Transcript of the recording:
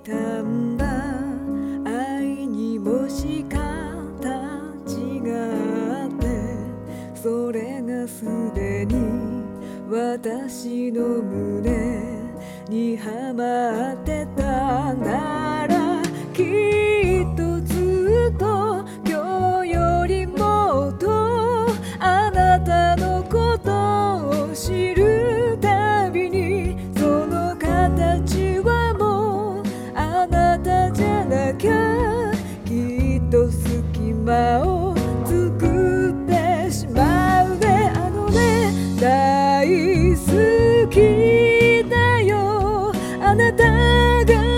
たんだ。愛にもし形があって、それがすでに私の胸にはまってたなら、きっとずっと今日よりもっとあなたのことを知るたびに、その形はもうあなたじゃなきゃ、きっと隙間を作ってしまうね。あのね、大好きだよ、あなたが